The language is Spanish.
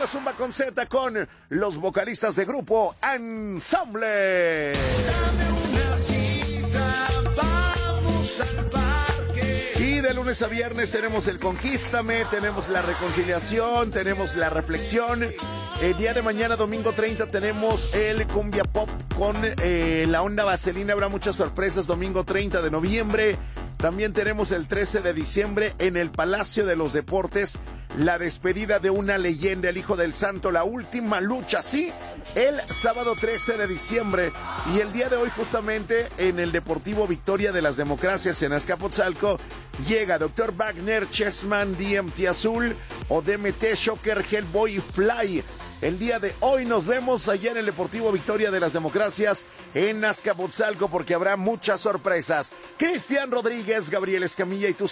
la Zumba con Z con los vocalistas de grupo Ensamble. Dame una cita, vamos al parque. Y de lunes a viernes tenemos el Conquístame, tenemos la reconciliación, tenemos la reflexión. El día de mañana, domingo 30, tenemos el Cumbia Pop con la Onda Vaselina. Habrá muchas sorpresas, domingo 30 de noviembre. También tenemos el 13 de diciembre en el Palacio de los Deportes, la despedida de una leyenda, el Hijo del Santo, la última lucha, sí, el sábado 13 de diciembre. Y el día de hoy, justamente, en el Deportivo Victoria de las Democracias en Azcapotzalco, llega Dr. Wagner, Chessman, DMT Azul o DMT, Shocker, Hellboy y Fly. El día de hoy nos vemos allá en el Deportivo Victoria de las Democracias en Azcapotzalco porque habrá muchas sorpresas. Cristian Rodríguez, Gabriel Escamilla y tú